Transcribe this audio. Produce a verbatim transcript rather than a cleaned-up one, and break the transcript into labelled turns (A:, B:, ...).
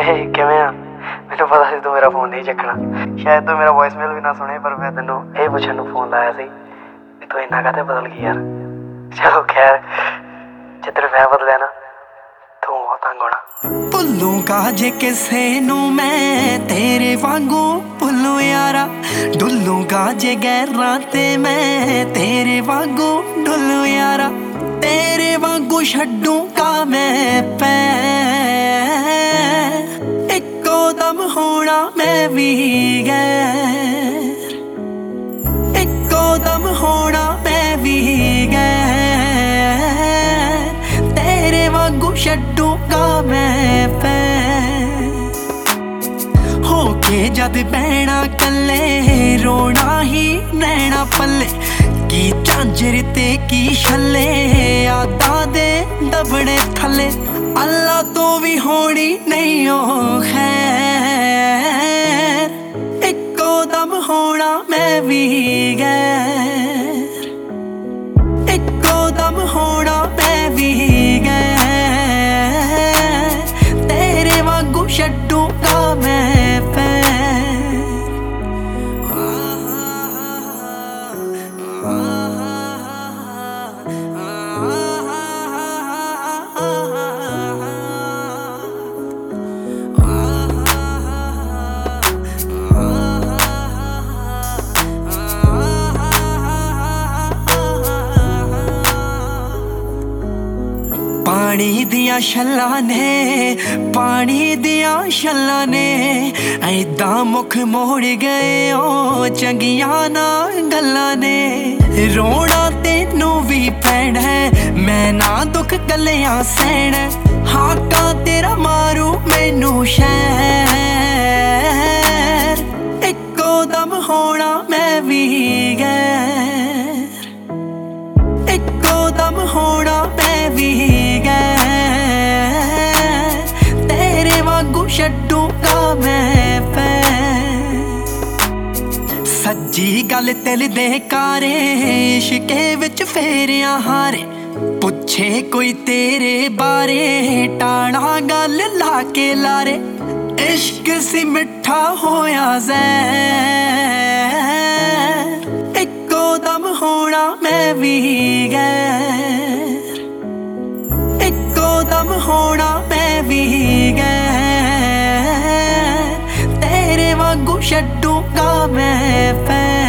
A: ਕਿਵੇਂ ਆ? ਮੈਨੂੰ ਪਤਾ ਸੀ ਤੂੰ ਮੇਰਾ ਫੋਨ ਨਹੀਂ ਚੱਕਣਾ। ਸ਼ਾਇਦ ਤੂੰ ਮੇਰਾ ਵੌਇਸ ਮੇਲ ਵੀ ਨਾ ਸੁਣੇ, ਪਰ ਮੈਂ ਤੈਨੂੰ ਇਹ ਪੁੱਛਣ ਨੂੰ ਫੋਨ ਲਾਇਆ ਸੀ ਵੀ ਤੂੰ ਇੰਨਾ ਕਾਹਤੇ ਬਦਲ ਗਈ ਯਾਰ। ਚਲੋ ਖੈਰ, ਜਿੱਦਣ ਮੈਂ ਬਦਲਿਆ ਨਾ ਤੂੰ ਉਹ ਤੰਗ ਹੋਣਾ।
B: ਭੁੱਲੂਗਾ ਜੇ ਕਿਸੇ ਨੂੰ ਮੈਂ ਤੇਰੇ ਵਾਂਗੂ ਭੁੱਲੂ ਯਾਰਾ, ਡੁੱਲੂਗਾ ਜੇ ਗੈਰਾਂ ਤੇ ਮੈਂ ਤੇਰੇ ਵਾਂਗੂ ਡੁੱਲੂ ਯਾਰਾ, ਤੇਰੇ ਵਾਂਗੂ ਛੱਡੂਗਾ ਮੈਂ ਪੈਰ, ਇੱਕੋ ਦਮ ਹੋਣਾ ਮੈਂ ਵੀ ਗੈਰ, ਇੱਕੋ ਦਮ ਹੋਣਾ ਮੈਂ ਵੀ ਗੈਰ, ਤੇਰੇ ਵਾਂਗੂ ਛੱਡੂਗਾ ਮੈਂ ਪੈਰ। ਹੋ ਕੇ ਜਦ ਬਹਿਣਾ ਕੱਲੇ ਰੋਣਾ ਹੀ ਨੈਣਾ ਪੱਲੇ, ਕੀ ਝਾਂਜਰ ਤੇ ਕੀ ਛੱਲੇ ਯਾਦਾਂ ਦੇ ਦਬਣੇ ਥੱਲੇ, ਅੱਲਾ ਤੋਂ ਵੀ ਹੋਣੀ ਨਹੀਂ ਉਹ ਖੈਰ, ਇੱਕੋ ਦਮ ਹੋਣਾ ਮੈਂ ਵੀ ਗੈਰ, ਇੱਕੋ ਦਮ ਹੋਣਾ ਮੈਂ ਵੀ ਗੈਰ, ਤੇਰੇ ਵਾਂਗੂ ਛੱਡੂਗਾ ਮੈਂ ਪੈਰ। ਪਾਣੀ ਦੀਆਂ ਛੱਲਾਂ ਨੇ, ਪਾਣੀ ਦੀਆਂ ਛੱਲਾਂ ਨੇ, ਐਦਾਂ ਮੁਖ ਮੋੜ ਗਏ ਓ ਚੰਗੀਆਂ ਨਾ ਗੱਲਾਂ ਨੇ। ਰੋਣਾ ਤੈਨੂੰ ਵੀ ਪੈਣਾ, ਮੈਂ ਨਾ ਦੁੱਖ ਗੱਲਿਆਂ ਸਹਿਣਾ, ਹਾਕਾਂ ਤੇਰਾ ਮਾਰੂ ਮੈਨੂੰ ਸ਼ਹਿਰ, ਇੱਕੋ ਦਮ ਹੋਣਾ ਮੈਂ ਵੀ ਗੈਰ, ਇੱਕੋ ਦਮ ਹੋਣਾ ਮੈਂ ਵੀ ਗੈਰ, ਤੇਰੇ ਵਾਂਗੂ ਛੱਡੂਗਾ ਮੈਂ ਪੈਰ। ਸੱਜੀ ਗੱਲ ਤਿਲ ਦੇ ਕਾਰੇ, ਇਸ਼ਕੇ ਵਿੱਚ ਫੇਰਿਆ ਹਾਰੇ, ਪੁੱਛੇ ਕੋਈ ਤੇਰੇ ਬਾਰੇ, ਟਾਣਾ ਗੱਲ ਲਾ ਕੇ ਲਾਰੇ, ਇਸ਼ਕ ਸੀ ਮਿੱਠਾ ਹੋਇਆ ਜ਼ਹਿਰ, ਇੱਕੋ ਦਮ ਹੋਣਾ ਮੈਂ ਵੀ ਗੈਰ, ਇੱਕੋ ਦਮ ਹੋਣਾ ਮੈਂ ਵੀ ਗੈਰ, ਤੇਰੇ ਵਾਂਗੂ ਛੱਡੂਗਾ ਮੈਂ ਪੈਰ।